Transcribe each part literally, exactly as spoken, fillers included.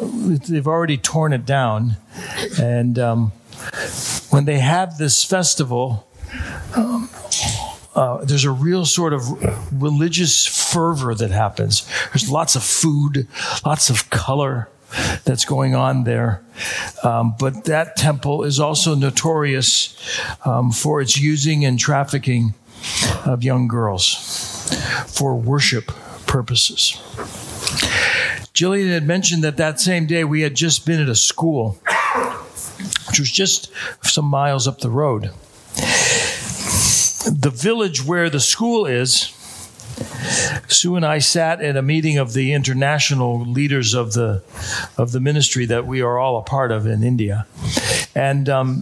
they've already torn it down. And um, when they have this festival, um, uh, there's a real sort of religious fervor that happens. There's lots of food, lots of color that's going on there. Um, but that temple is also notorious um, for its using and trafficking of young girls for worship purposes. Jillian had mentioned that that same day we had just been at a school, which was just some miles up the road. The village where the school is, Sue and I sat at a meeting of the international leaders of the of the ministry that we are all a part of in India. And um,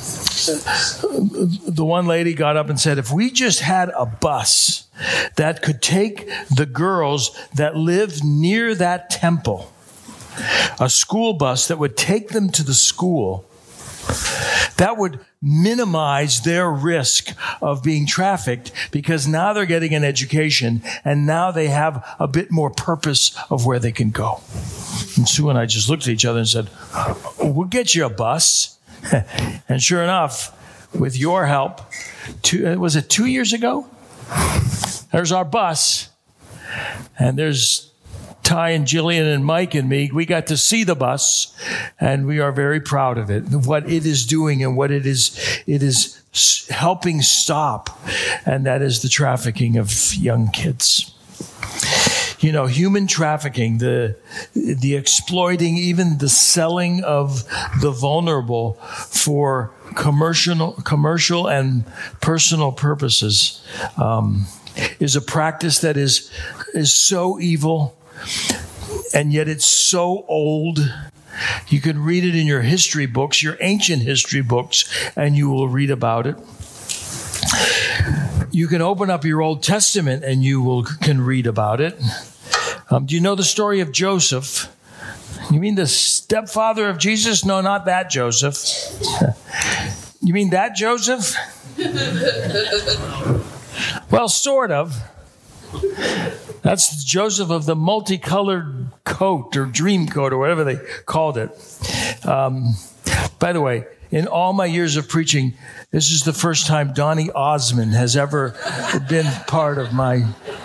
the one lady got up and said, if we just had a bus that could take the girls that live near that temple, a school bus that would take them to the school, that would minimize their risk of being trafficked, because now they're getting an education and now they have a bit more purpose of where they can go. And Sue and I just looked at each other and said, we'll get you a bus. And sure enough, with your help, two, was it two years ago? There's our bus. And there's Ty and Jillian and Mike and me. We got to see the bus, and we are very proud of it, what it is doing and what it is it is helping stop, and that is the trafficking of young kids. You know, human trafficking, the the exploiting, even the selling of the vulnerable for commercial commercial and personal purposes, um, is a practice that is is so evil. And yet it's so old. You can read it in your history books, your ancient history books, and you will read about it. You can open up your Old Testament and you will can read about it. Um, do you know the story of Joseph? You mean the stepfather of Jesus? No, not that Joseph. You mean that Joseph? Well, sort of. That's Joseph of the multicolored coat or dream coat or whatever they called it. Um, by the way, in all my years of preaching, this is the first time Donny Osmond has ever been part of my...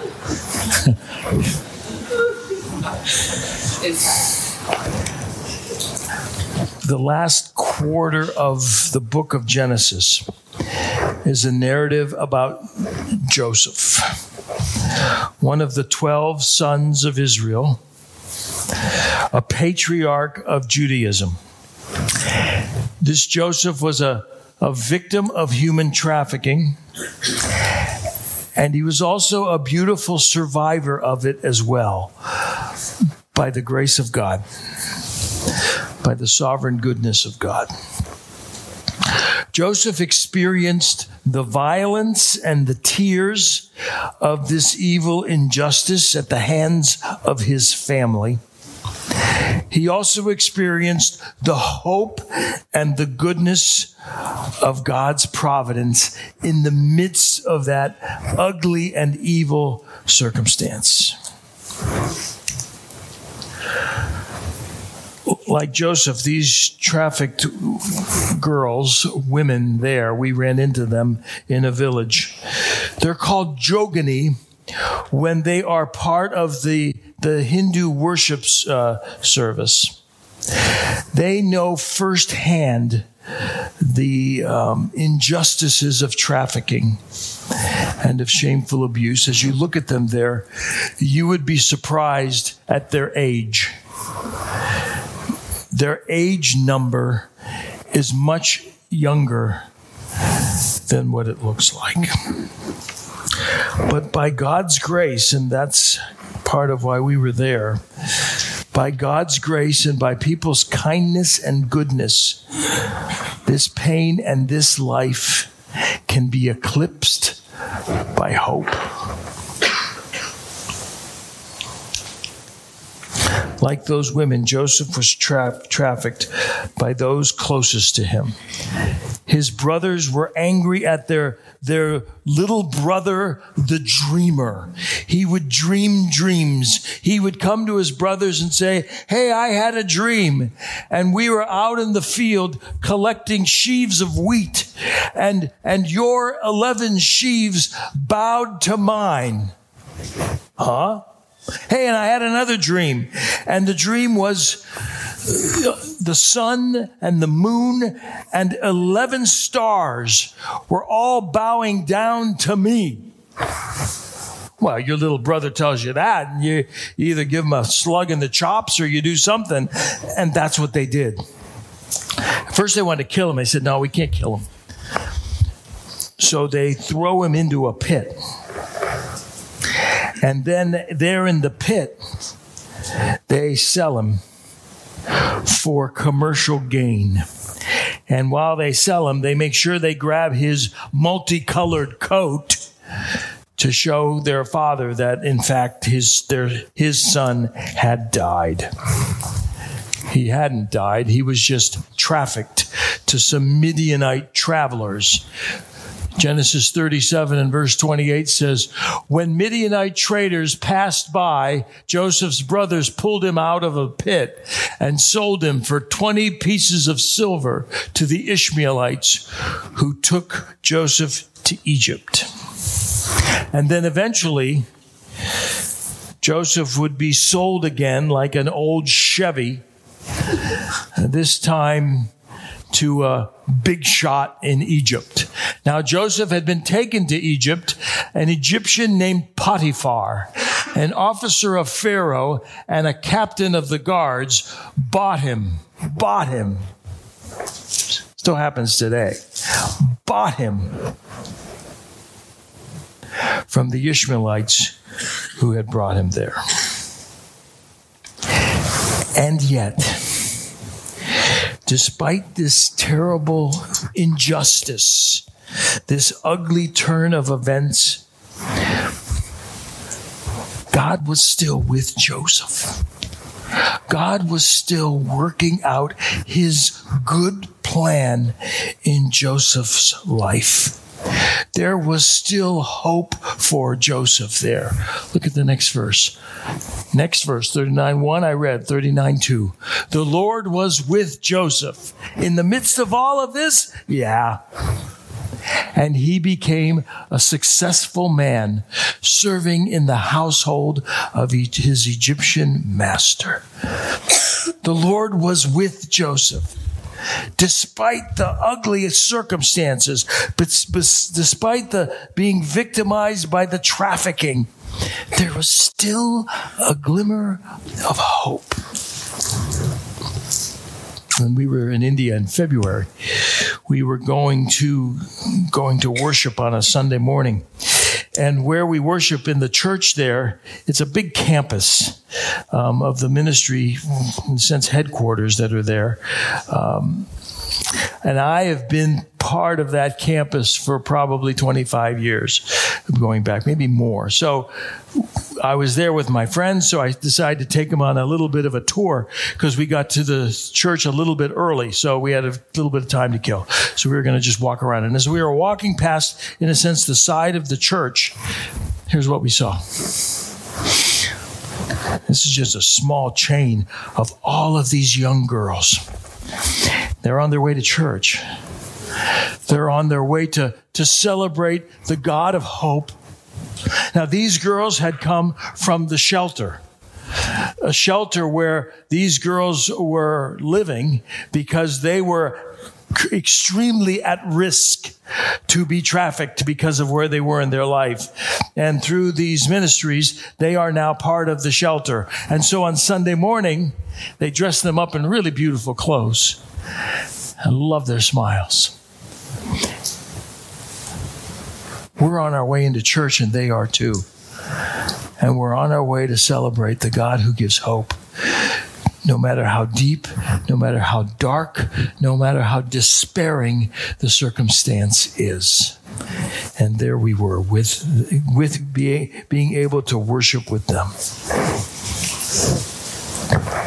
The last quarter of the book of Genesis is a narrative about Joseph, one of the twelve sons of Israel, a patriarch of Judaism. This Joseph was a, a victim of human trafficking, and he was also a beautiful survivor of it as well, by the grace of God, by the sovereign goodness of God. Joseph experienced the violence and the tears of this evil injustice at the hands of his family. He also experienced the hope and the goodness of God's providence in the midst of that ugly and evil circumstance. Like Joseph, these trafficked girls, women there, we ran into them in a village. They're called Jogani when they are part of the, the Hindu worship uh, service. They know firsthand the um, injustices of trafficking and of shameful abuse. As you look at them there, you would be surprised at their age. Their age number is much younger than what it looks like. But by God's grace, and that's part of why we were there, by God's grace and by people's kindness and goodness, this pain and this life can be eclipsed by hope. Like those women, Joseph was tra- trafficked by those closest to him. His brothers were angry at their, their little brother, the dreamer. He would dream dreams. He would come to his brothers and say, hey, I had a dream. And we were out in the field collecting sheaves of wheat. And, and your eleven sheaves bowed to mine. Huh? Hey, and I had another dream. And the dream was the sun and the moon and eleven stars were all bowing down to me. Well, your little brother tells you that, and you either give him a slug in the chops or you do something. And that's what they did. First, they wanted to kill him. They said, no, we can't kill him. So they throw him into a pit. And then there in the pit, they sell him for commercial gain. And while they sell him, they make sure they grab his multicolored coat to show their father that, in fact, his, their, his son had died. He hadn't died. He was just trafficked to some Midianite travelers. Genesis thirty-seven and verse twenty-eight says, when Midianite traders passed by, Joseph's brothers pulled him out of a pit and sold him for twenty pieces of silver to the Ishmaelites who took Joseph to Egypt. And then eventually, Joseph would be sold again like an old Chevy, this time to a big shot in Egypt. Now, Joseph had been taken to Egypt. An Egyptian named Potiphar, an officer of Pharaoh and a captain of the guards, bought him, bought him. Still happens today. Bought him from the Ishmaelites who had brought him there. And yet, despite this terrible injustice, this ugly turn of events, God was still with Joseph. God was still working out his good plan in Joseph's life. There was still hope for Joseph there. Look at the next verse. Next verse, thirty-nine one, I read, thirty-nine two. The Lord was with Joseph. In the midst of all of this, yeah. And he became a successful man, serving in the household of his Egyptian master. The Lord was with Joseph. Despite the ugliest circumstances, but, but despite the being victimized by the trafficking, there was still a glimmer of hope. When we were in India in February, we were going to going to worship on a Sunday morning. And where we worship in the church there, it's a big campus um, of the ministry, in a sense, headquarters that are there. Um, and I have been part of that campus for probably twenty-five years, going back, maybe more. So I was there with my friends, so I decided to take them on a little bit of a tour because we got to the church a little bit early, so we had a little bit of time to kill. So we were going to just walk around. And as we were walking past, in a sense, the side of the church, here's what we saw. This is just a small chain of all of these young girls. They're on their way to church. They're on their way to, to celebrate the God of hope. Now, these girls had come from the shelter, a shelter where these girls were living because they were extremely at risk to be trafficked because of where they were in their life. And through these ministries, they are now part of the shelter. And so on Sunday morning, they dress them up in really beautiful clothes. I love their smiles. We're on our way into church, and they are too. And we're on our way to celebrate the God who gives hope. No matter how deep, no matter how dark, no matter how despairing the circumstance is. And there we were with, with being, being able to worship with them.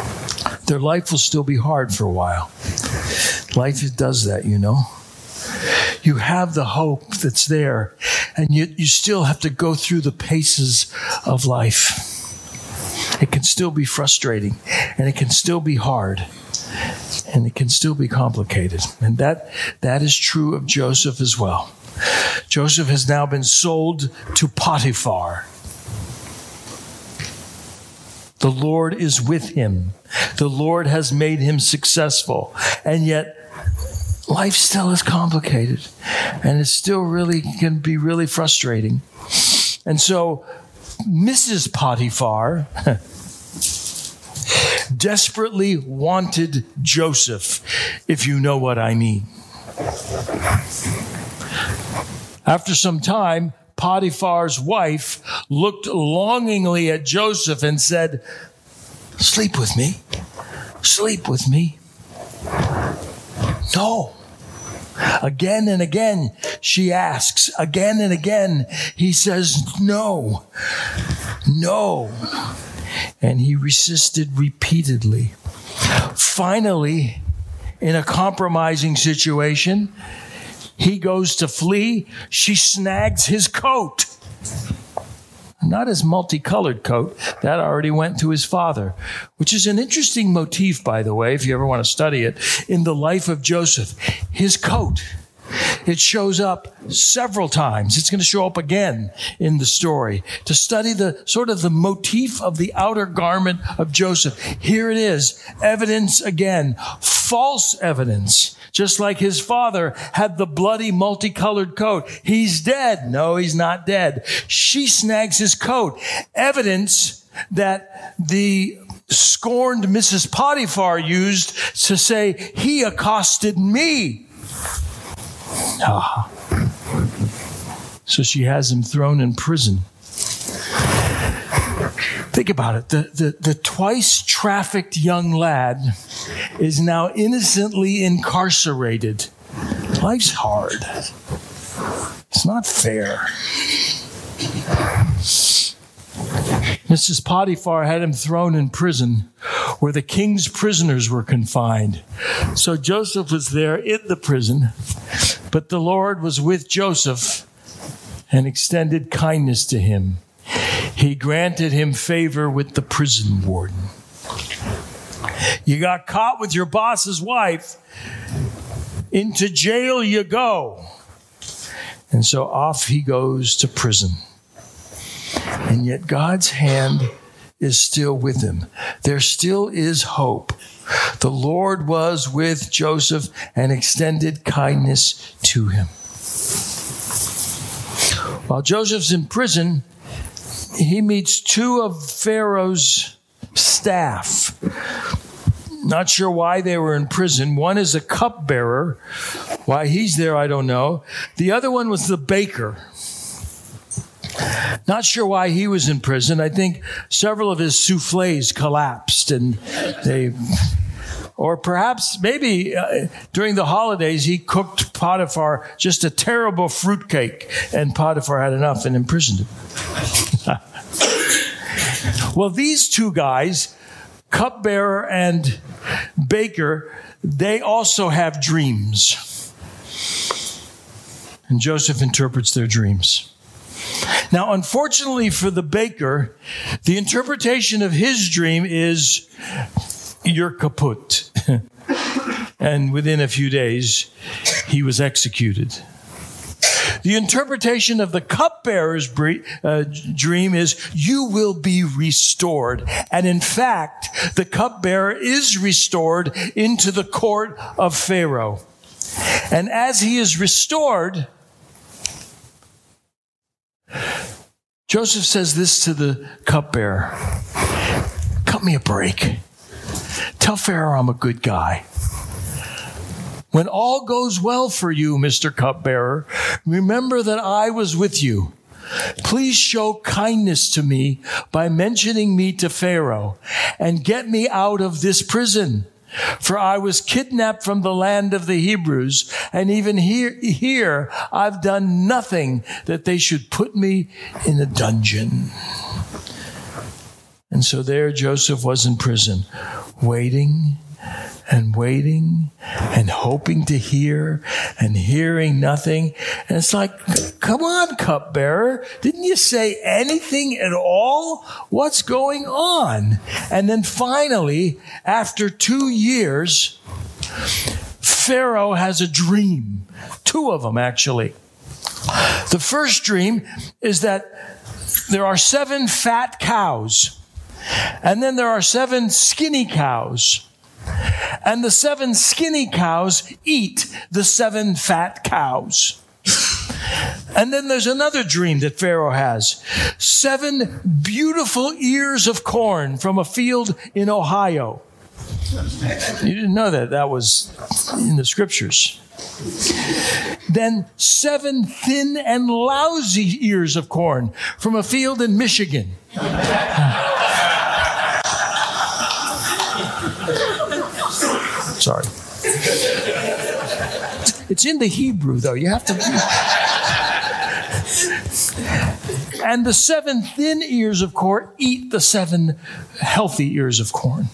their life will still be hard for a while. Life does that, you know. You have the hope that's there, and you, you still have to go through the paces of life. It can still be frustrating, and it can still be hard, and it can still be complicated. And that that is true of Joseph as well. Joseph has now been sold to Potiphar. The Lord is with him. The Lord has made him successful. And yet, life still is complicated. And it still really can be really frustrating. And so, Missus Potiphar desperately wanted Joseph, if you know what I mean. After some time, Potiphar's wife looked longingly at Joseph and said, "Sleep with me. Sleep with me." No. Again and again, she asks. Again and again, he says, no. No. And he resisted repeatedly. Finally, in a compromising situation, he goes to flee. She snags his coat. Not his multicolored coat. That already went to his father, which is an interesting motif, by the way, if you ever want to study it, in the life of Joseph. His coat. It shows up several times. It's going to show up again in the story. To study the sort of the motif of the outer garment of Joseph. Here it is. Evidence again. False evidence. Just like his father had the bloody multicolored coat. He's dead. No, he's not dead. She snags his coat. Evidence that the scorned Missus Potiphar used to say, he accosted me. Ah. So she has him thrown in prison. Think about it. The, the, the twice trafficked young lad is now innocently incarcerated. Life's hard. It's not fair. Missus Potiphar had him thrown in prison where the king's prisoners were confined. So Joseph was there in the prison, but the Lord was with Joseph and extended kindness to him. He granted him favor with the prison warden. You got caught with your boss's wife. Into jail you go. And so off he goes to prison. And yet God's hand is still with him. There still is hope. The Lord was with Joseph and extended kindness to him. While Joseph's in prison, he meets two of Pharaoh's staff. Not sure why they were in prison. One is a cupbearer. Why he's there, I don't know. The other one was the baker. Not sure why he was in prison. I think several of his soufflés collapsed and they... Or perhaps, maybe uh, during the holidays, he cooked Potiphar just a terrible fruitcake, and Potiphar had enough and imprisoned him. Well, these two guys, cupbearer and baker, they also have dreams. And Joseph interprets their dreams. Now, unfortunately for the baker, the interpretation of his dream is, you're kaput. And within a few days, he was executed. The interpretation of the cupbearer's bre- uh, dream is, you will be restored. And in fact, the cupbearer is restored into the court of Pharaoh. And as he is restored, Joseph says this to the cupbearer, cut me a break. Tell Pharaoh I'm a good guy. When all goes well for you, Mister Cupbearer, remember that I was with you. Please show kindness to me by mentioning me to Pharaoh and get me out of this prison. For I was kidnapped from the land of the Hebrews, and even here, here I've done nothing that they should put me in a dungeon. And so there Joseph was in prison, waiting and waiting and hoping to hear and hearing nothing. And it's like, come on, cupbearer. Didn't you say anything at all? What's going on? And then finally, after two years, Pharaoh has a dream. Two of them, actually. The first dream is that there are seven fat cows, and then there are seven skinny cows. And the seven skinny cows eat the seven fat cows. And then there's another dream that Pharaoh has. Seven beautiful ears of corn from a field in Ohio. You didn't know that. That was in the scriptures. Then seven thin and lousy ears of corn from a field in Michigan. Sorry. It's in the Hebrew, though. You have to. And the seven thin ears of corn eat the seven healthy ears of corn.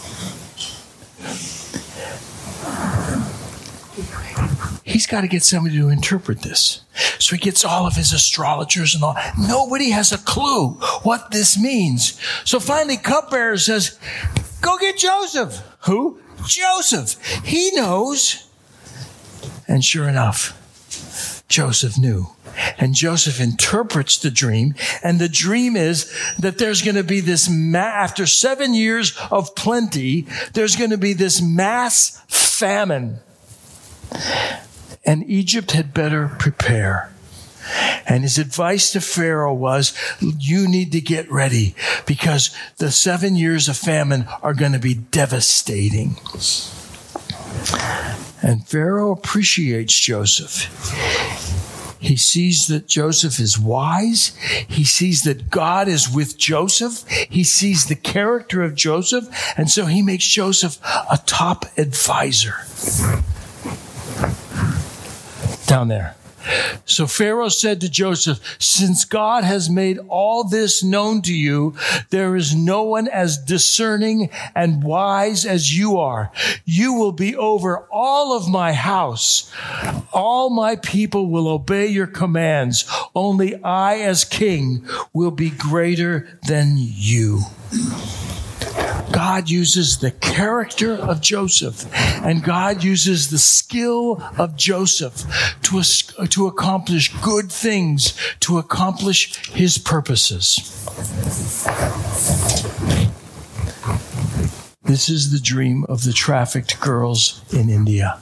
He's got to get somebody to interpret this. So he gets all of his astrologers and all. Nobody has a clue what this means. So finally, cupbearer says, go get Joseph. Who? Joseph. He knows. And sure enough, Joseph knew. And Joseph interprets the dream. And the dream is that there's going to be this, ma- after seven years of plenty, there's going to be this mass famine. And Egypt had better prepare. And his advice to Pharaoh was, you need to get ready because the seven years of famine are going to be devastating. And Pharaoh appreciates Joseph. He sees that Joseph is wise. He sees that God is with Joseph. He sees the character of Joseph. And so he makes Joseph a top advisor. Down there. So Pharaoh said to Joseph, since God has made all this known to you, there is no one as discerning and wise as you are. You will be over all of my house. All my people will obey your commands. Only I as king will be greater than you. God uses the character of Joseph and God uses the skill of Joseph to, to accomplish good things, to accomplish his purposes. This is the dream of the trafficked girls in India.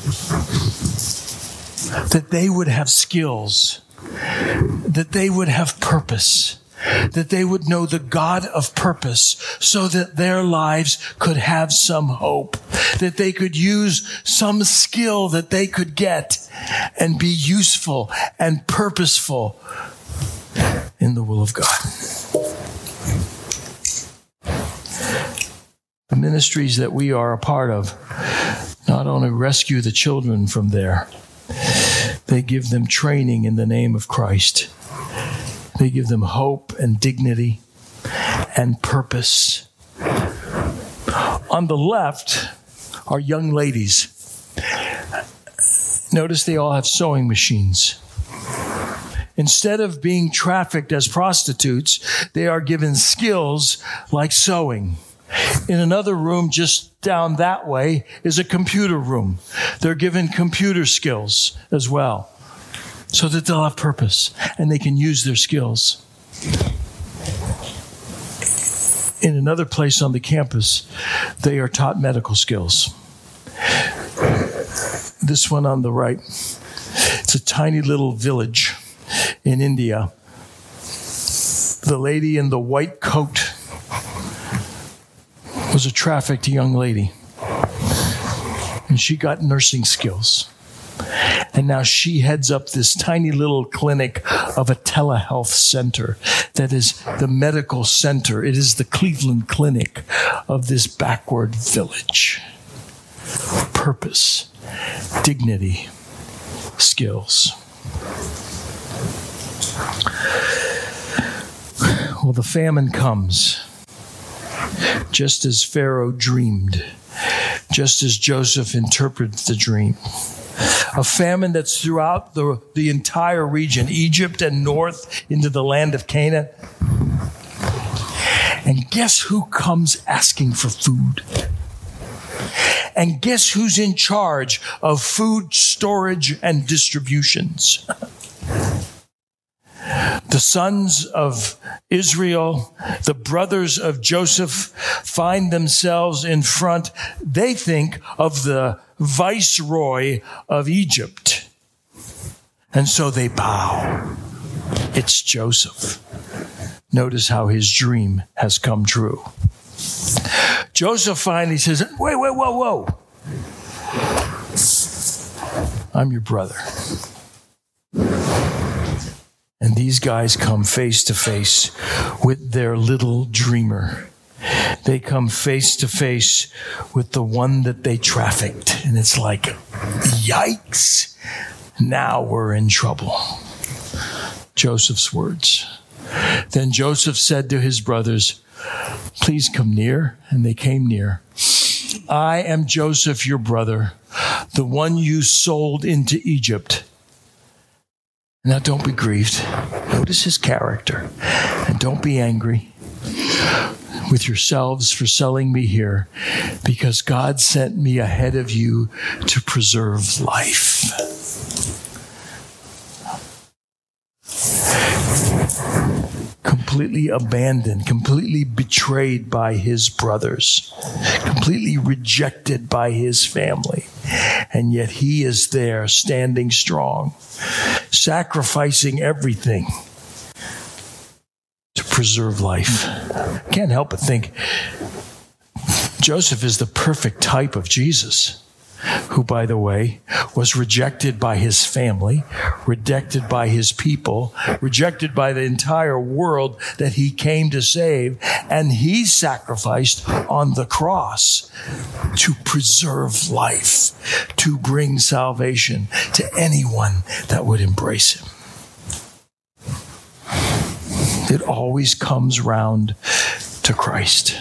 That they would have skills, that they would have purpose, that they would know the God of purpose so that their lives could have some hope, that they could use some skill that they could get and be useful and purposeful in the will of God. The ministries that we are a part of not only rescue the children from there, they give them training in the name of Christ. They give them hope and dignity and purpose. On the left are young ladies. Notice they all have sewing machines. Instead of being trafficked as prostitutes, they are given skills like sewing. In another room just down that way is a computer room. They're given computer skills as well, so that they'll have purpose and they can use their skills. In another place on the campus, they are taught medical skills. This one on the right, it's a tiny little village in India. The lady in the white coat was a trafficked young lady, and she got nursing skills. And now she heads up this tiny little clinic of a telehealth center that is the medical center. It is the Cleveland Clinic of this backward village. Purpose, dignity, skills. Well, the famine comes. just as Pharaoh dreamed, just as Joseph interpreted the dream. A famine that's throughout the, the entire region, Egypt and north into the land of Canaan. And guess who comes asking for food? And guess who's in charge of food storage and distributions? The sons of Israel, the brothers of Joseph, find themselves in front, they think, of the viceroy of Egypt. And so they bow. It's Joseph. Notice how his dream has come true. Joseph finally says, wait, wait, whoa, whoa. I'm your brother. And these guys come face to face with their little dreamer. They come face to face with the one that they trafficked. And it's like, yikes, now we're in trouble. Joseph's words. Then Joseph said to his brothers, please come near. And they came near. I am Joseph, your brother, the one you sold into Egypt. Now don't be grieved. Notice his character. And don't be angry with yourselves for selling me here, because God sent me ahead of you to preserve life. Completely abandoned, completely betrayed by his brothers, completely rejected by his family. And yet he is there standing strong, sacrificing everything to preserve life. Can't help but think Joseph is the perfect type of Jesus, who, by the way, was rejected by his family, rejected by his people, rejected by the entire world that he came to save, and he sacrificed on the cross to preserve life, to bring salvation to anyone that would embrace him. It always comes round to Christ,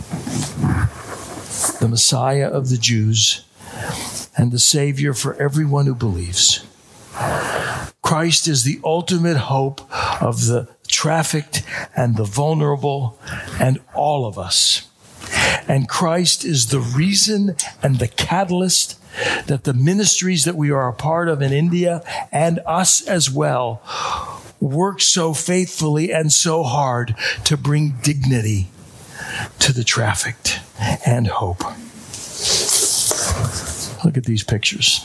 the Messiah of the Jews, and the Savior for everyone who believes. Christ is the ultimate hope of the trafficked and the vulnerable and all of us. And Christ is the reason and the catalyst that the ministries that we are a part of in India, and us as well, work so faithfully and so hard to bring dignity to the trafficked and hope. Look at these pictures.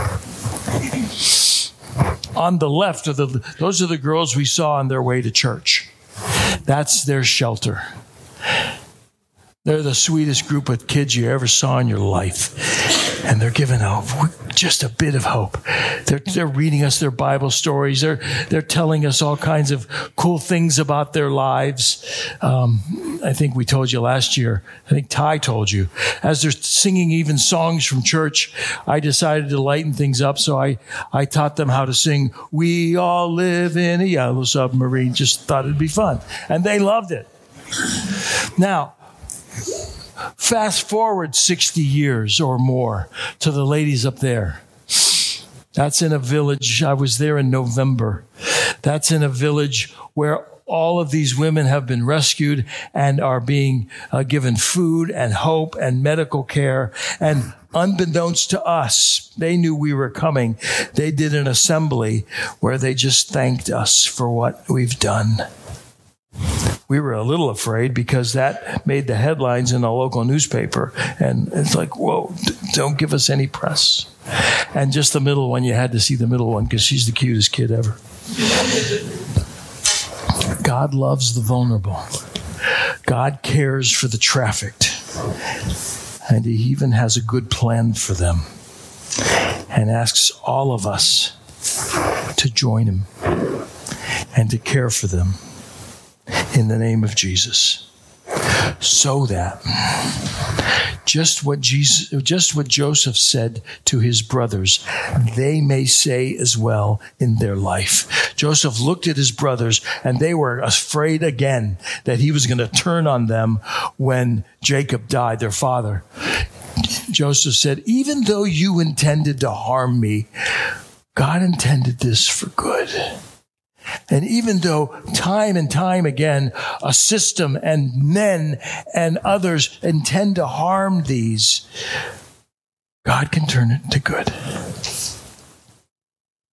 On the left are the those are the girls we saw on their way to church. That's their shelter. They're the sweetest group of kids you ever saw in your life. And they're giving hope, just a bit of hope. They're, they're reading us their Bible stories. They're, they're telling us all kinds of cool things about their lives. Um, I think we told you last year, I think Ty told you, as they're singing even songs from church, I decided to lighten things up. So I, I taught them how to sing, "We all live in a yellow submarine." Just thought it'd be fun. And they loved it. Now, fast forward sixty years or more to the ladies up there. That's in a village. I was there in November. That's in a village where all of these women have been rescued and are being uh, given food and hope and medical care. And unbeknownst to us, they knew we were coming. They did an assembly where they just thanked us for what we've done. We were a little afraid because that made the headlines in a local newspaper. And it's like, whoa, d- don't give us any press. And just the middle one, you had to see the middle one because she's the cutest kid ever. God loves the vulnerable. God cares for the trafficked. And he even has a good plan for them. And asks all of us to join him and to care for them. In the name of Jesus. so that just what Jesus, just what Joseph said to his brothers, they may say as well in their life. Joseph looked at his brothers, and they were afraid again that he was going to turn on them when Jacob died, their father. Joseph said, even though you intended to harm me, God intended this for good. And even though time and time again, a system and men and others intend to harm these, God can turn it to good.